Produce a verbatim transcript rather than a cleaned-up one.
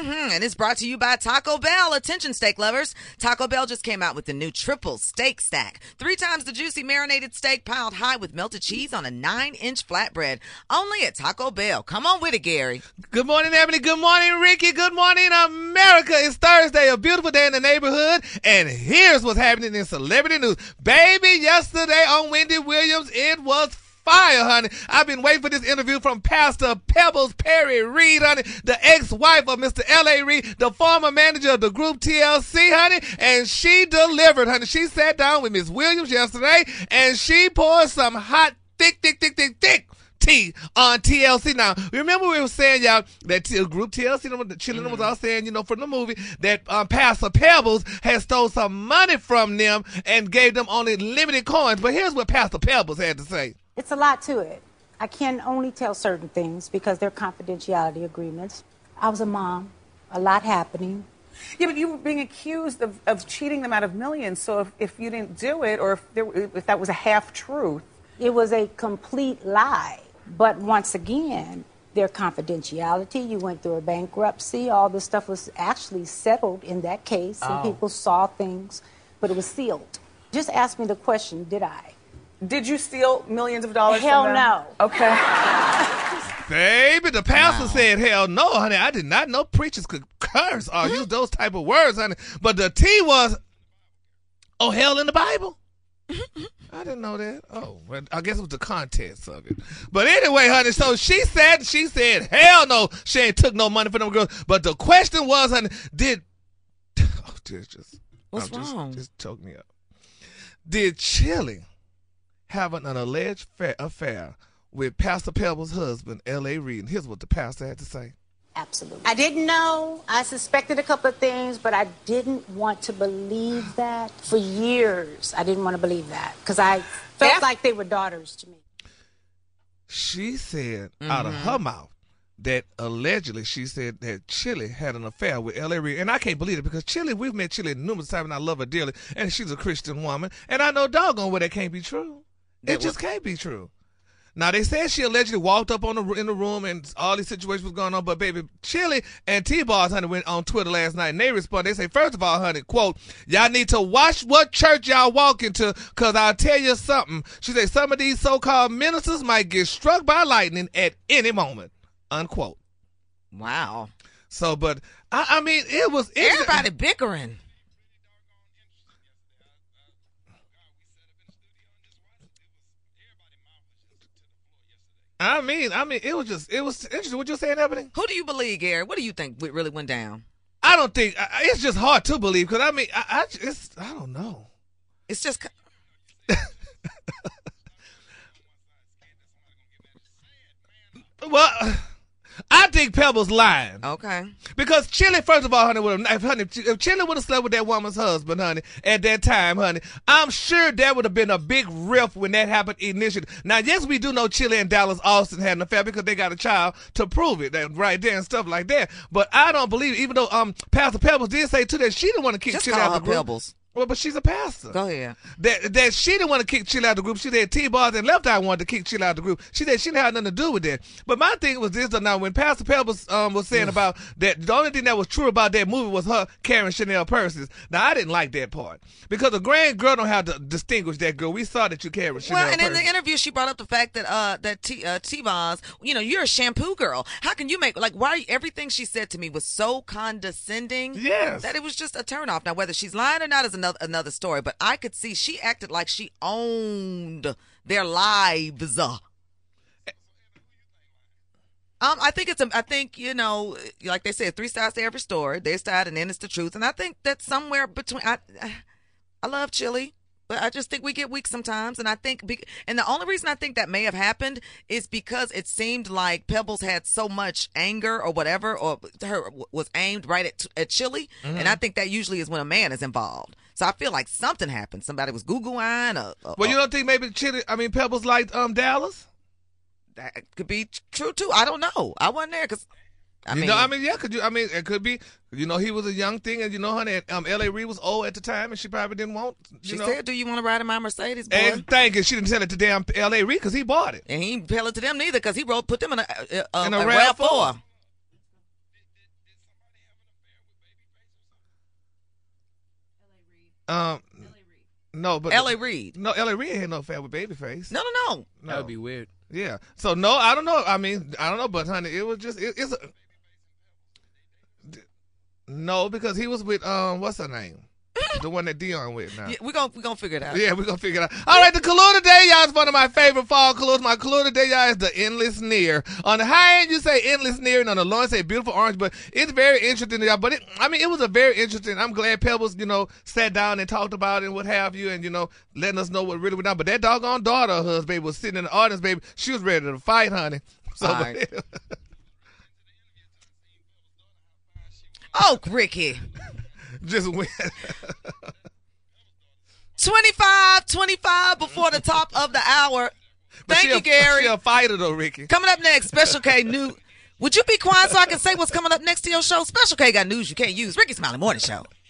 Mm-hmm. And it's brought to you by Taco Bell. Attention, steak lovers. Taco Bell just came out with the new triple steak stack. Three times the juicy marinated steak piled high with melted cheese on a nine-inch flatbread. Only at Taco Bell. Come on with it, Gary. Good morning, Ebony. Good morning, Ricky. Good morning, America. It's Thursday, a beautiful day in the neighborhood. And here's what's happening in celebrity news. Baby, yesterday on Wendy Williams, it was fire, honey. I've been waiting for this interview from Pastor Pebbles Perry Reed, honey, the ex-wife of Mister L A. Reid, the former manager of the group T L C, honey, and she delivered, honey. She sat down with Miss Williams yesterday, and she poured some hot, thick, thick, thick, thick, thick tea on T L C. Now, remember we were saying, y'all, that t- group T L C, the children mm-hmm. was all saying, you know, from the movie, that um, Pastor Pebbles had stole some money from them and gave them only limited coins. But here's what Pastor Pebbles had to say. It's a lot to it. I can only tell certain things because they're confidentiality agreements. I was a mom, a lot happening. Yeah, but you were being accused of, of cheating them out of millions. So if, if you didn't do it, or if, there, if that was a half-truth. It was a complete lie. But once again, their confidentiality, you went through a bankruptcy, all this stuff was actually settled in that case, oh. and people saw things, but it was sealed. Just ask me the question, did I? Did you steal millions of dollars hell from them? no. Okay. Baby, the pastor wow. said, hell no, honey. I did not know preachers could curse or use those type of words, honey. But the T was, oh, hell in the Bible? I didn't know that. Oh, well, I guess it was the context of it. But anyway, honey, so she said, she said, hell no, she ain't took no money from them girls. But the question was, honey, did, oh, this just, What's oh, just, wrong? Just choked me up. Did Chili have an alleged fa- affair with Pastor Pebbles' husband, L A. Reid? And here's what the pastor had to say. Absolutely. I didn't know. I suspected a couple of things, but I didn't want to believe that. For years, I didn't want to believe that because I felt F- like they were daughters to me. She said mm-hmm. out of her mouth that allegedly she said that Chili had an affair with L A. Reid. And I can't believe it because Chili, we've met Chili numerous times and I love her dearly. And she's a Christian woman. And I know doggone well that can't be true. It, it just was- can't be true. Now, they said she allegedly walked up on the, in the room and all these situations was going on, but baby, Chili and T-Bars, honey, went on Twitter last night and they responded. They say, first of all, honey, quote, y'all need to watch what church y'all walk into because I'll tell you something. She said, some of these so-called ministers might get struck by lightning at any moment, unquote. Wow. So, but, I, I mean, it was... Everybody bickering. I mean, I mean, it was just, it was interesting. What you saying, Ebony? Who do you believe, Gary? What do you think really went down? I don't think, I, it's just hard to believe because, I mean, I, I, it's, I don't know. It's just... well... I think Pebbles lying. Okay. Because Chili, first of all, honey, would have, honey, if Chili would have slept with that woman's husband, honey, at that time, honey, I'm sure there would have been a big rift when that happened initially. Now, yes, we do know Chili and Dallas Austin had an affair because they got a child to prove it, that right there and stuff like that. But I don't believe, even though um Pastor Pebbles did say too that she didn't want to kick Just Chili call out her of the group. Pebbles. Well, but she's a pastor. Go ahead. That that she didn't want to kick Chili out of the group. She said T-Bars and Left Eye wanted to kick Chili out of the group. She said she didn't have nothing to do with that. But my thing was this, now when Pastor Pebbles um, was saying about that, the only thing that was true about that movie was her carrying Chanel purses. Now, I didn't like that part. Because a grand girl don't have to distinguish that girl. We saw that you carried Chanel Well, and purses. in the interview, she brought up the fact that uh that T uh, T-Bars, you know, you're a shampoo girl. How can you make, like, why, everything she said to me was so condescending. Yes. That it was just a turnoff. Now, whether she's lying or not is another another story. But I could see she acted like she owned their lives. Um, I think it's a, I think, you know, like they said, three sides to every story. Their side and then it's the truth. And I think that somewhere between, I, I love Chili, but I just think we get weak sometimes. And I think, be, and the only reason I think that may have happened is because it seemed like Pebbles had so much anger or whatever, or her was aimed right at, at Chili. Mm-hmm. And I think that usually is when a man is involved. So I feel like something happened. Somebody was Google-eying. Or, or, well, you don't think maybe Chili, I mean, Pebbles liked um, Dallas? That could be true, too. I don't know. I wasn't there because, I you mean. know, I mean, yeah, could you, I mean, it could be, you know, he was a young thing, and, you know, honey, um, L A. Reid was old at the time, and she probably didn't want, you she know. said, do you want to ride in my Mercedes, boy? And thank you. She didn't tell it to damn L A. Reid because he bought it. And he didn't tell it to them neither because he wrote, put them in a, a, a, in a, a RAV four. Um, no, but L A Reid. No, L A Reid ain't no affair with Babyface. No, no, no. No. That would be weird. Yeah. So no, I don't know. I mean, I don't know, but honey, it was just it, it's a no because he was with um what's her name, the one that Dion with now. Yeah, we're gonna we're gonna figure it out. Yeah, we're gonna figure it out. All right, the color today, y'all, is one of my favorite fall colors. My color today, y'all, is the Endless Near. On the high end, you say Endless Near, and on the low end, say Beautiful Orange. But it's very interesting, y'all. But it, I mean, it was a very interesting. I'm glad Pebbles, you know, sat down and talked about it and what have you, and you know, letting us know what really went on. But that doggone daughter of hers, baby, was sitting in the audience, baby. She was ready to fight, honey. So. All right. Oh, Ricky. Just went. twenty-five twenty-five before the top of the hour. But Thank she you, a, Gary. She a fighter, though, Ricky. Coming up next, Special K new. Would you be quiet so I can say what's coming up next to your show? Special K got news you can't use. Ricky Smiley Morning Show.